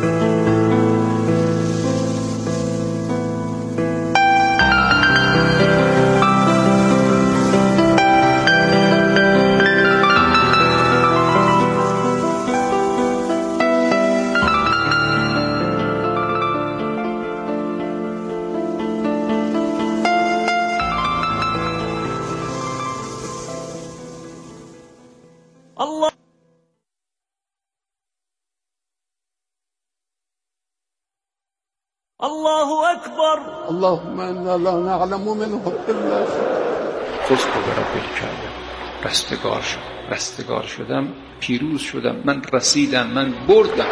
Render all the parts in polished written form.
الله أكبر. اللهم إنا لا نعلم منه إلا خود برب الکعبه رستگار شدم، پیروز شدم، من رسیدم، من بردم.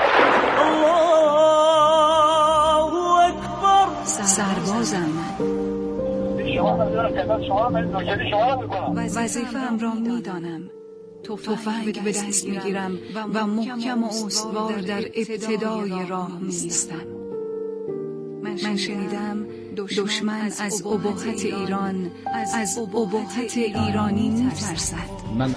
الله اکبر. سربازم من، وظیفه‌ام را می‌دانم، تفنگ به دست می‌گیرم و محکم و استوار در ابتدای راه می‌ایستم. من شنیدم دشمن از ابهت ایران، از ابهت ایرانی می‌ترسد. من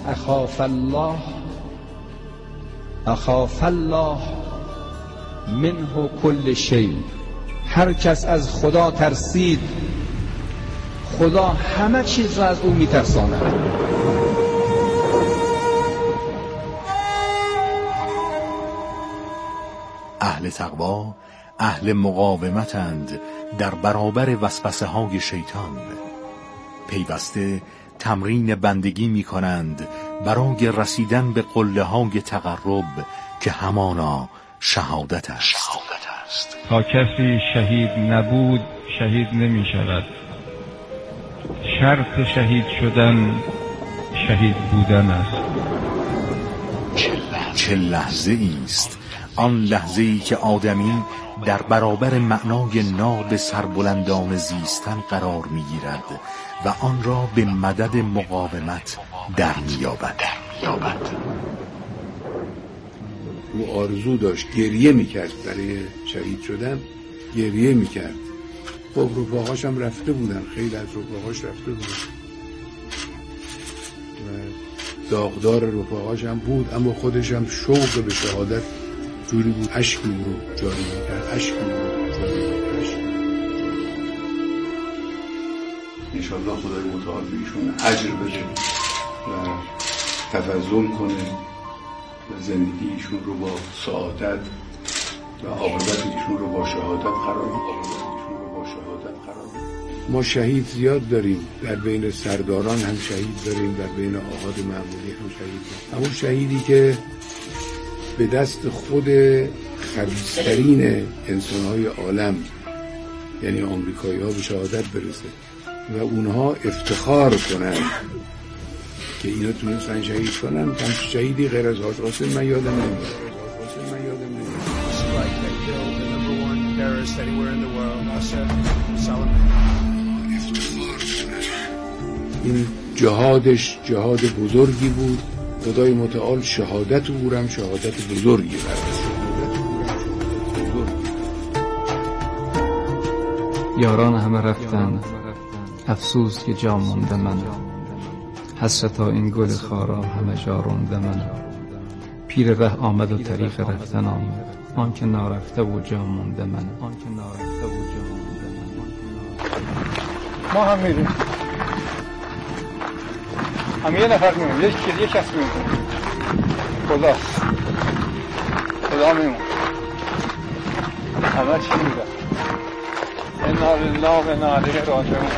اخاف الله منه کل شیء. هر کس از خدا ترسید، خدا همه چیز را از او می‌ترساند. اهل تقوا اهل مقاومتند در برابر وسوسه های شیطان. پیوسته تمرین بندگی می کنند برای رسیدن به قله های تقرب که همانا شهادت است. تا کسی شهید نبود شهید نمی شود. شرط شهید شدن شهید بودن است. چه لحظه است آن لحظه‌ای که آدمی در برابر معنای ناب سربلندان زیستن قرار می‌گیرد و آن را به مدد مقاومت در می‌یابد. او آرزو داشت، گریه می‌کرد برای شهید شدن، گریه می‌کرد. خب رفاقاش هم رفته بودن، خیلی از رفاقاش رفته بودن و داغدار رفاقاش هم بود، اما خودش هم شوق به شهادت جوری بود، اشک او رو جاری می‌کرد. انشاءالله خدای متعال به ایشون اجر بده و تفضل کنه و زندگی ایشون رو با سعادت و عاقبت ایشون رو با شهادت قرار بده. ما شهید زیاد داریم، در بین سرداران هم شهید داریم، در بین آحاد معمولی هم شهید داریم. اما شهیدی که به دست خود خبیث‌ترین انسان‌های عالم یعنی آمریکایی‌ها به شهادت برسه و اونها افتخار کنن که اینا تونستن شهید کنن، همچون شهیدی غیر از حاج قاسم من یادم نمیاد. این جهادش جهاد بزرگی بود. خدای متعال شهادت او هم شهادت بزرگی برد. یاران همه رفتن، افسوس که جا مونده من. حسرتا این گل خارا همه جا رونده من. پیر ره آمد و طریق رفتن آمد، آن که نارفته و جا مونده من. ما هم میریم، هم یه نفر میمون، یک کس میمون. خدا میمون، همه چی میره. انا لله و انا الیه راجعون.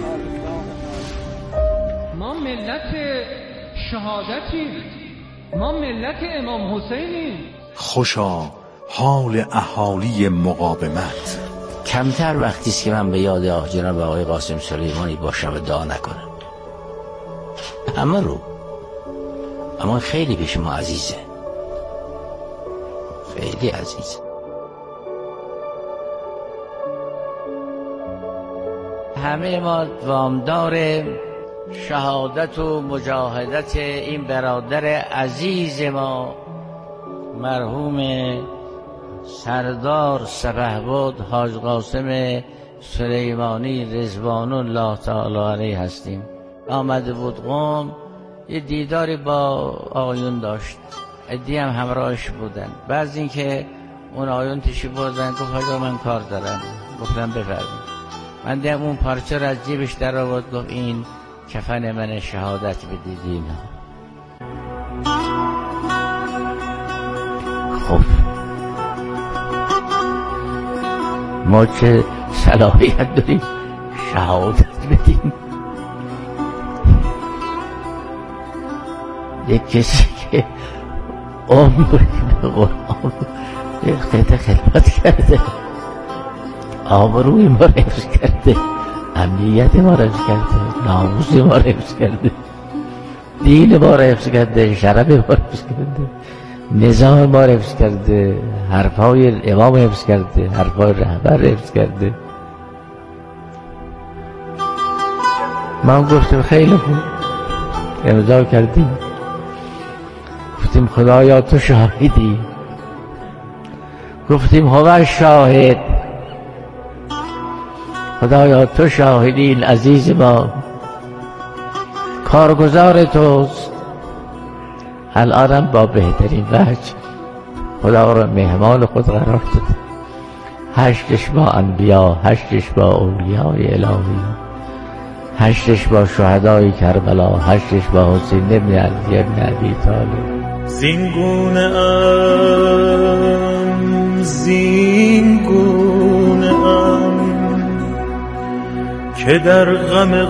ما ملت شهادتیم، ما ملت امام حسینیم. خوشا حال اهالی مقاومت. کمتر وقتی است که من به یاد جناب آقای قاسم سلیمانی باشم و دعا نکنم. همه رو، اما خیلی پیش ما عزیزه، خیلی عزیزه. همه ما وامدار شهادت و مجاهدت این برادر عزیز ما مرحوم سردار سپهبد حاج قاسم سلیمانی رضوان الله تعالی علیه هستیم. آمده بود قم، یه دیداری با آقایون داشت، عده‌ای هم همراهش بودن. بعد اینکه اون آیون تشریف بردن، گفت حاجا من کار دارم. گفتم بفرمایید. من دیدم اون پارچه را از جیبش در آورد، گفت این کفن من شهادت بدید. خب ما چه صلاحیت داریم شهادت بدیم؟ یک کسی که عمر به قرآن به خدمت کرده، آبروی ما را حفظ کرده، امنیت ما را حفظ کرده، ناموس ما را حفظ کرده، دین ما را حفظ کرده، شرف ما را حفظ کرده، نظام ما را حفظ کرده، حرفای امام حفظ کرده، حرفای رهبر حفظ کرده. ما گفتیم خیلی خوب، امضا کردیم، گفتیم خدایا تو شاهدی، گفتیم هو شاهد، خدایا تو شاهدی، این عزیز ما کارگزار توست، الانم با بهترین وجه خدا را مهمان خود قرار داده، حشرش با انبیا، حشرش با اولیای الهی، حشرش با شهدای کربلا، حشرش با حسین ابن علی ابن ابی طالب. زینگونه که در غم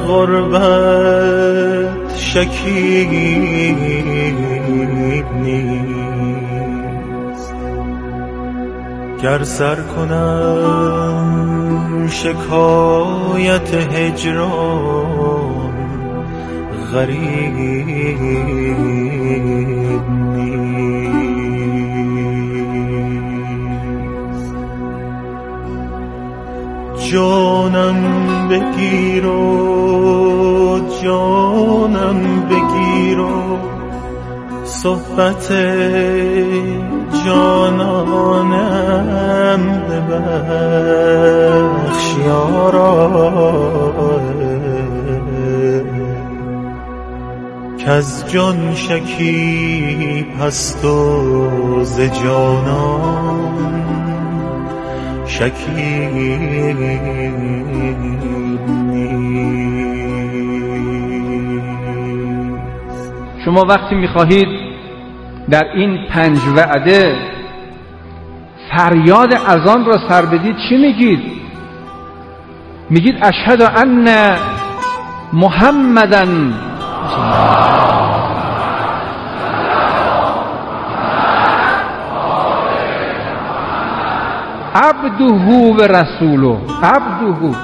غربت شکیب نیست، گر سر کنم شکایت هجران غریب نیست. جانم بگیر و جانم بگیر و صحبت جانانم ببخش یارا، کز جان شکیب هست و ز جانان شکیب نیست. شما وقتی میخواهید در این 5 وعده فریاد اذان را سر بدید چی میگید؟ میگید اشهد ان محمدن عبده و رسوله. عبده،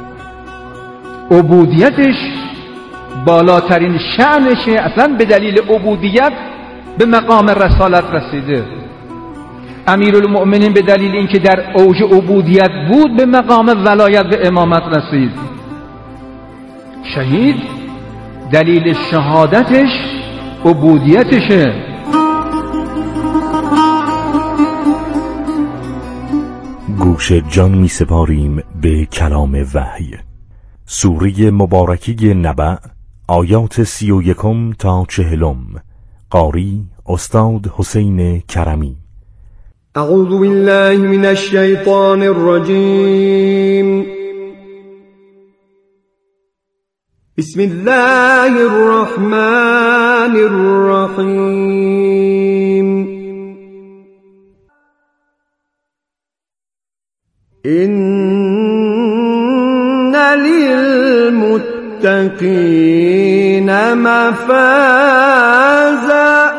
عبودیتش بالاترین شأنشه، اصلا به دلیل عبودیت به مقام رسالت رسیده. امیرالمؤمنین به دلیل اینکه در اوج عبودیت بود به مقام ولایت و امامت رسید. شهید دلیل شهادتش عبودیتشه. گوش جان می سپاریم به کلام وحی. سوره مبارکی نبأ، آیات 31 تا 40. قاری استاد حسین کرمی. اعوذ بالله من الشیطان الرجیم. بسم الله الرحمن الرحیم. إن للمتقين مفازا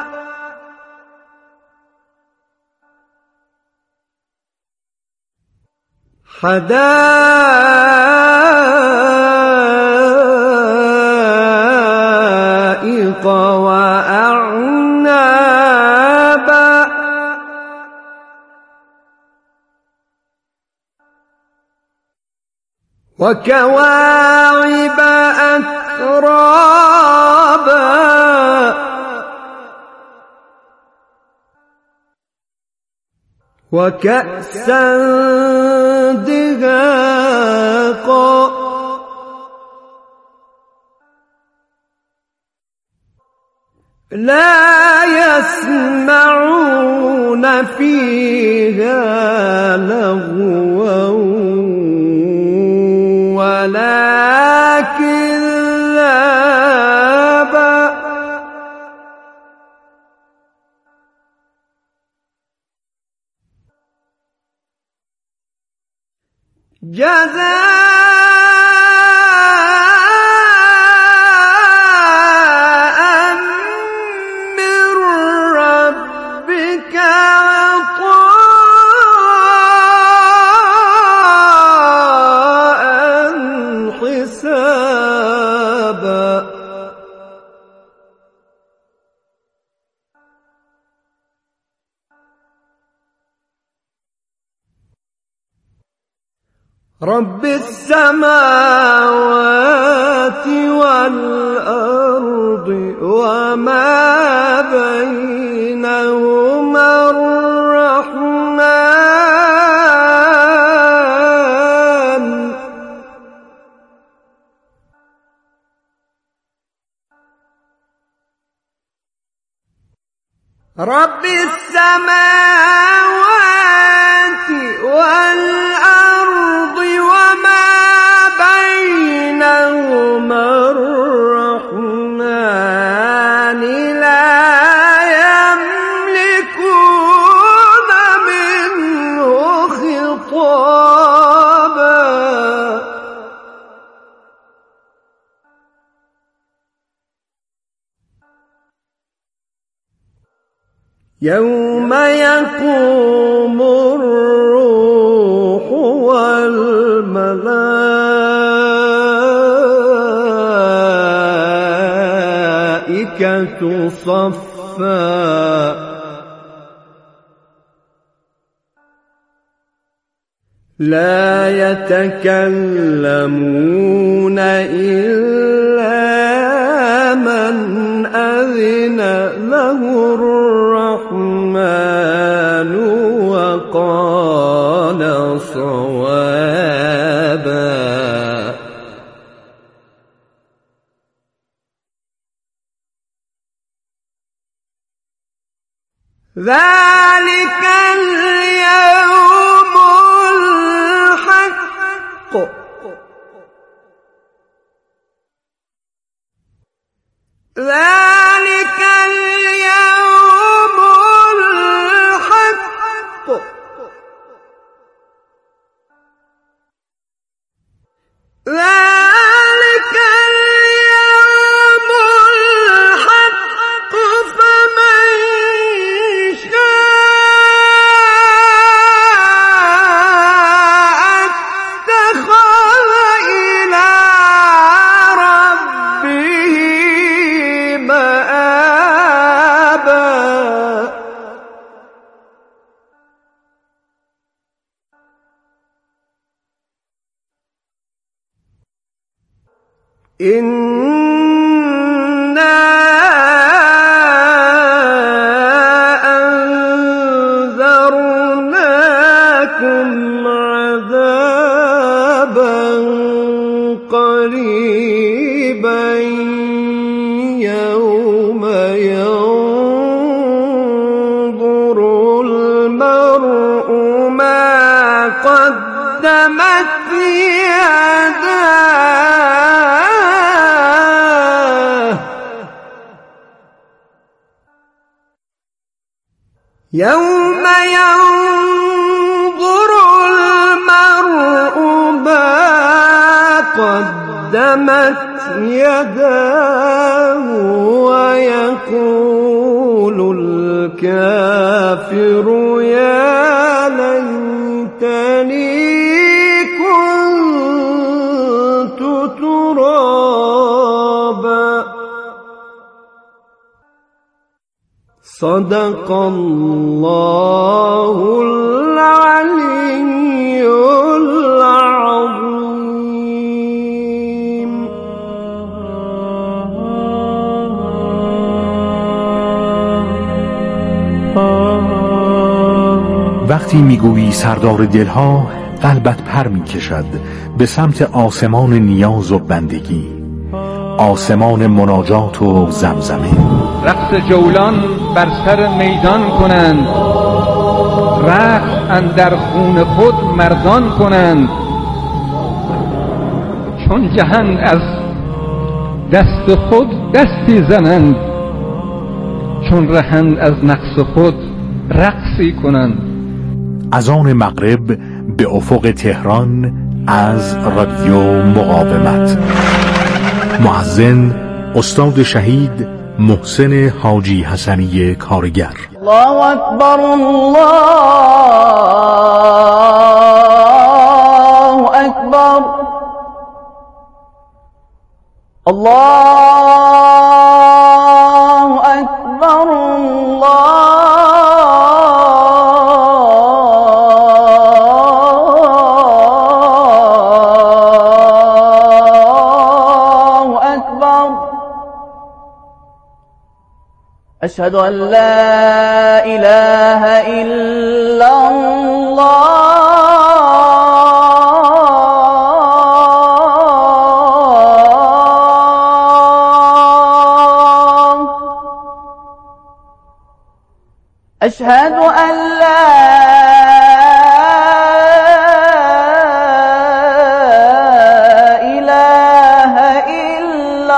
حدائق وأعنابا وكواعب أترابا وكأسا دهاقا لا يسمعون فيها لغوا ولا كذابا جزاء من ربك عطاء حسابا رب السماوات والأرض وما بينهما الرحمن رب السماوات والأرض وما بينهما الرحمن لا يملكون منه خطابا يوم يقوم الروح والملائكة صفا لا يتكلمون إلا من أذن له الرحمن وقال صوابا ذلك اليوم الحق ذلك اليوم الحق ذلك اليوم الحق فمن شاء اتخذ إلى ربه مآبا إنا أنذرناكم عذابا قريبا يوم ينظر المرء ما قدمت يداه يوم ينظر المرء ما قدمت يداه ويقول الكافر يا ليتني كنت ترابا صدق الله العلي العظيم. وقتی میگویی سردار دلها، قلبت پر میکشد به سمت آسمان نیاز و بندگی. آسمان مناجات و زمزمه. رقص جولان بر سر میدان کنند، رقص اندر خون خود مردان کنند. چون جهند از دست خود دستی زنند، چون رهند از نقص خود رقصی کنند. از آن مغرب به افق تهران از رادیو مقاومت. مؤذن استاد شهید محسن حاجی حسنی کارگر. الله اکبر، الله اکبر، الله اکبر، الله اکبر. أشهد أن لا إله إلا الله. أشهد أن لا إله إلا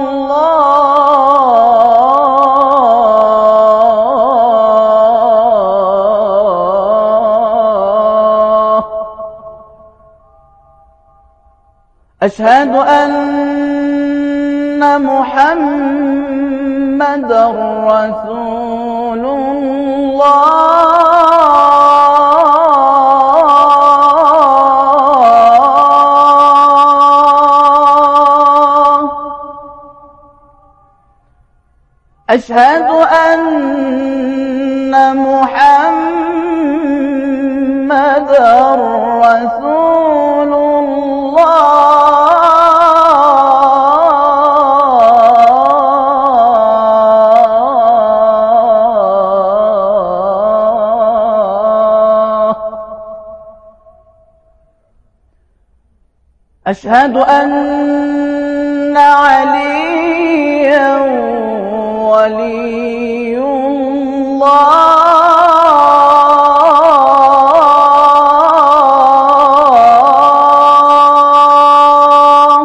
الله. أشهد أن محمد رسول الله. أشهد أن محمد رسول أشهد أن عليا ولي الله.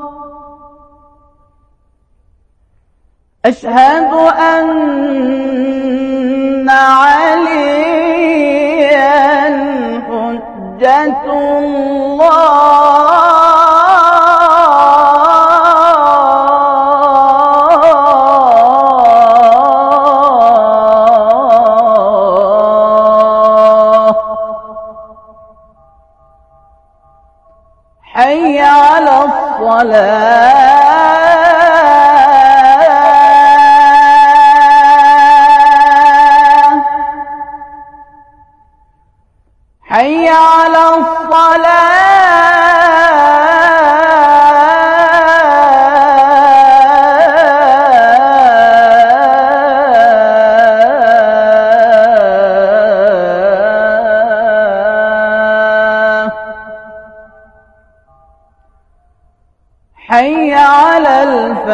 أشهد أن عليا حجة الله. حي على الصلاة. حي على حي على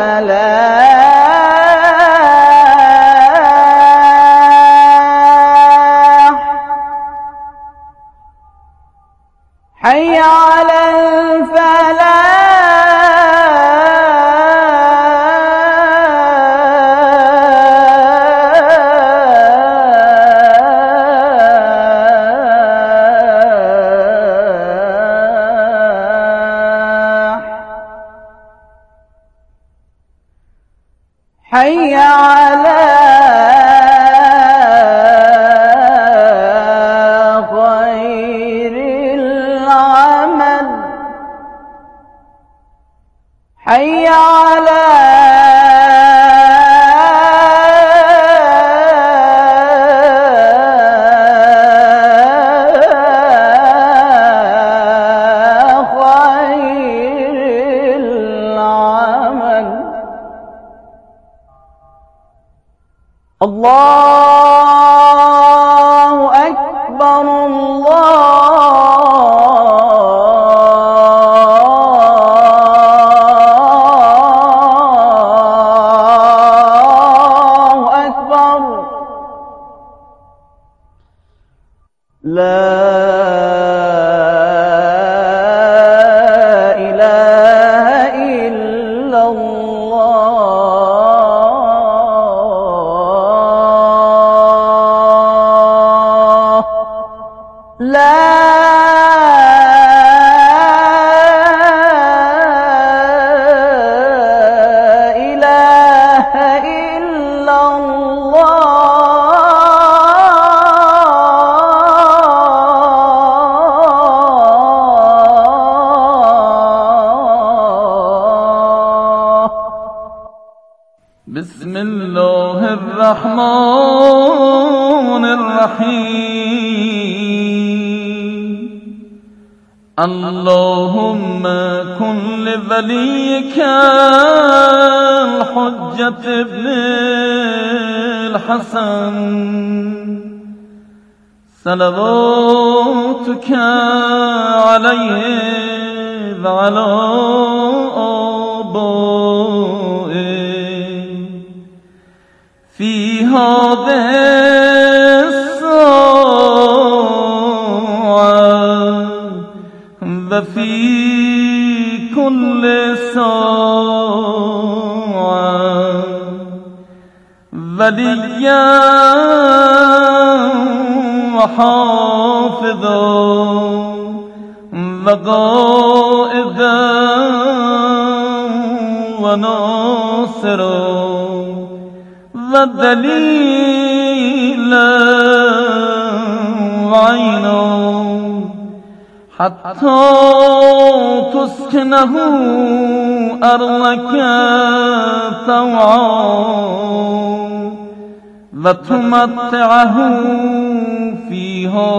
الفلاح. حي على حي على خير العمل. حي على خير العمل. الله أكبر، الله بسم الله الرحمن الرحیم اللهم كن لوليك الحجة ابن الحسن صلواتك عليه وعلى آبائه في هذه الساعة وفي كل ساعة وليا وحافظا وقائدا وناصرا ودليلا وعينا حتى تسكنه أرضك طوعا وتمتعه فيها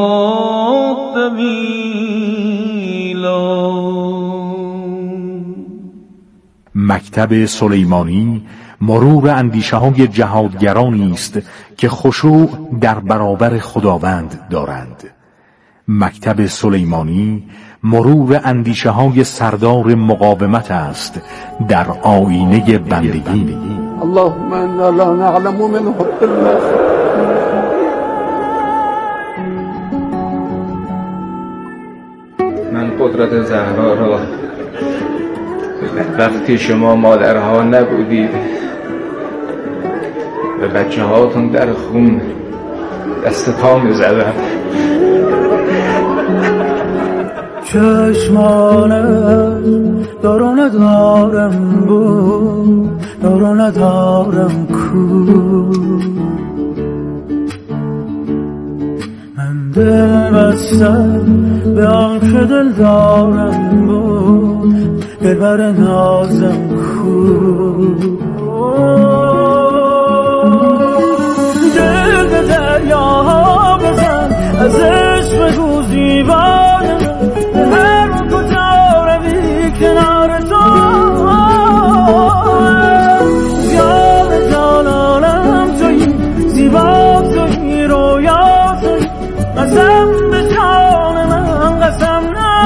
طويلا. مکتب سلیمانی مرور اندیشه های جهادگرانی است که خشوع در برابر خداوند دارند. مکتب سلیمانی مرور اندیشه های سردار مقاومت است در آینه بندگی. اللهم انا لا نعلم منه الا من قدرت زهرا را وقتی شما مادرها نبودید و بچه هاتون در خون دست پا می‌زدن. چشمانت دارو ندارم بود دارو ندارم کو من دل بستم به آن که دل دارم بود دلبر نازم کو دل به دریاها بزن از عشق بگو زیبانم هر کجا روی کنار تو یار جانانم تویی زیبا تویی رویا تویی قسم به جان من قسم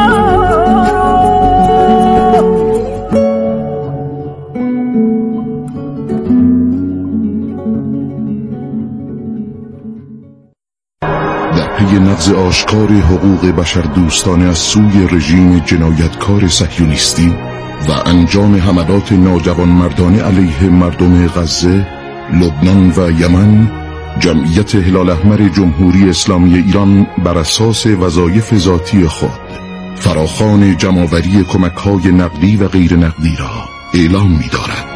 پی نقض آشکار حقوق بشر دوستانه از سوی رژیم جنایتکار صهیونیستی و انجام حملات ناجوانمردانه علیه مردم غزه، لبنان و یمن، جمعیت هلال احمر جمهوری اسلامی ایران بر اساس وظایف ذاتی خود فراخوان جمع‌آوری کمک‌های نقدی و غیر نقدی را اعلام می‌دارد.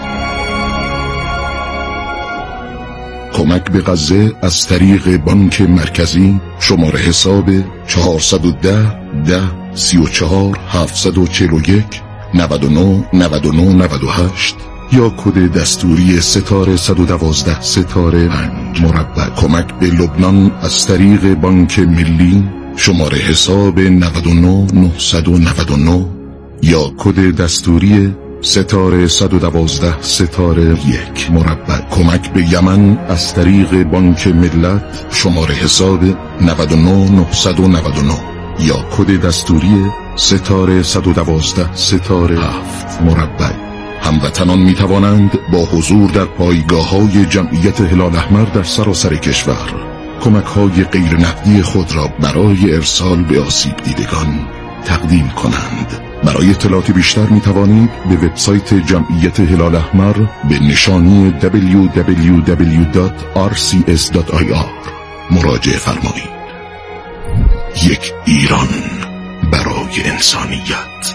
کمک به غزه از طریق بانک مرکزی شماره حساب 410 10 34 741 99 99 98 یا کد دستوری ستاره 112 ستاره 5 مربع. کمک به لبنان از طریق بانک ملی شماره حساب 99 999 یا کد دستوری ستاره 112 ستاره 1 مربع. کمک به یمن از طریق بانک ملت شماره حساب 99 999 یا کد دستوری ستاره 112 ستاره 7 مربع. هموطنان می توانند با حضور در پایگاه‌های جمعیت هلال احمر در سراسر کشور کمک‌های غیر نقدی خود را برای ارسال به آسیب دیدگان تقدیم کنند. برای اطلاعات بیشتر می توانید به وبسایت جمعیت هلال احمر به نشانی www.rcs.ir مراجعه فرمایید. یک ایران برای انسانیت.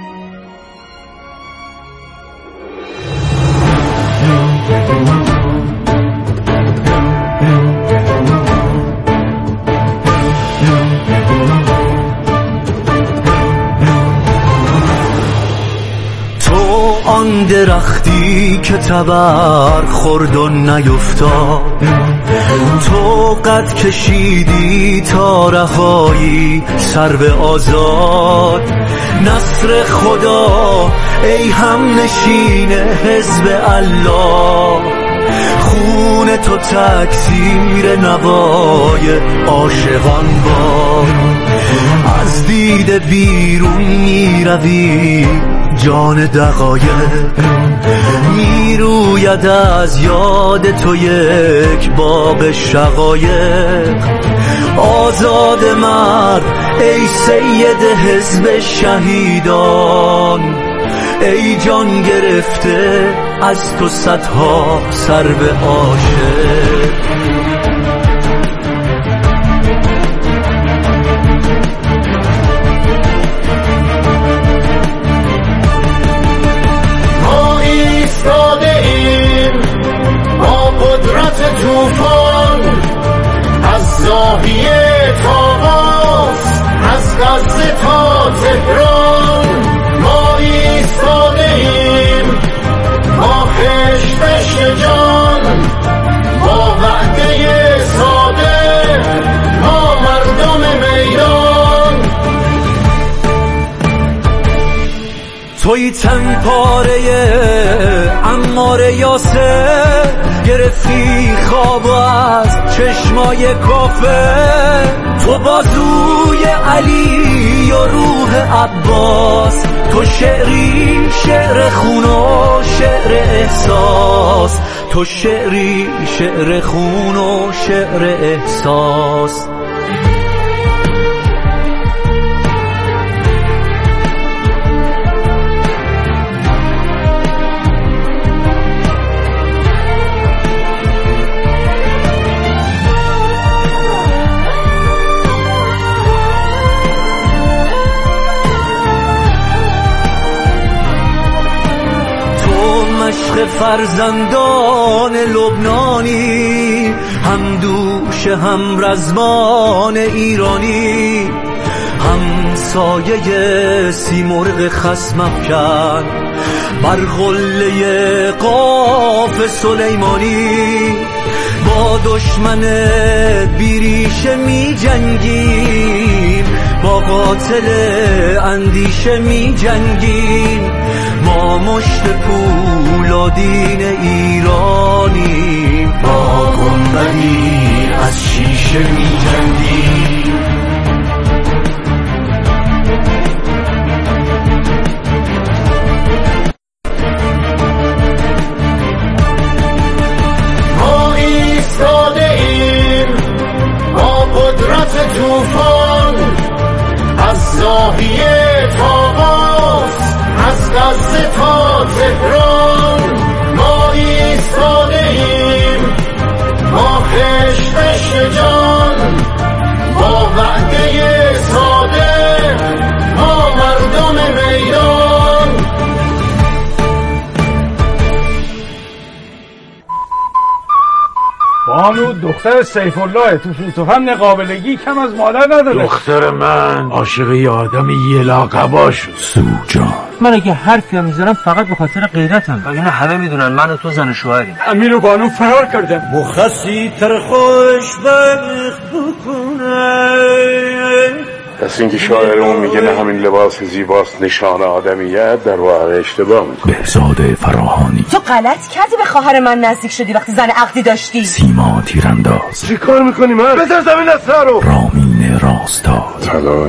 آن درختی که تبر خورد و نیفتاد، تو قد کشیدی تا رهایی سرو آزاد. نصر خدا ای هم نشین حزب الله، خون تو تکثیر نوای عاشقان باد. از دیده بیرون می روی جان دقایق، می روید از یاد تو یک باغ شقایق. آزاد مرد ای سید حزب شهیدان، ای جان گرفته از تو صدها سرو عاشق. توفان از زاویه تا قاس، از غزه تا تهران، ما ایستاده ایم با خشت جان، با وعده ساده ما مردم میدان. توی تنپاره عمار یاسر، گرفتی خواب از چشمای کافر. تو بازوی علی و روح عباس، تو شعری شعر خون و شعر احساس، تو شعری شعر خون و شعر احساس. عشق فرزندان لبنانی، هم دوش هم رزمان ایرانی، هم سایه سیمرغ خصم افکن بر قله قاف سلیمانی. با دشمن بیریشه می جنگیم، با قاتل اندیشه می جنگیم. ما مشت پولادین ایرانی، با گنبدی از شیشه می جنگیم. ما ایستاده ایم با قدرت توفان، از زاویه تا قاس، از غزه تا تهران. ما ایستاده ایم با خشت جان، با وعده ساده ما مردم میدان. بانو دختر سیف الله تو فن قابلگی کم از مادر نداره. دختر من عاشق یه آدم یه لاقبا شد. سوجان من اگه حرفی هم میزنم فقط به خاطر غیرتم، وگرنه همه میدونن من و تو زن و شوهریم. امیر و بانو فرار کردن. مخصی تر خوشبخت بکنه. پس اینکه شاعرمون میگه نه همین لباس زیباست نشان آدمیت، در واقع اشتباه میکنه. بهزاد فراهانی تو غلط کردی به خواهر من نزدیک شدی وقتی زن عقدی داشتی. سیما تیرانداز چی کار میکنی من؟ بذار زمین از سر رو. رامین راستاد. طلا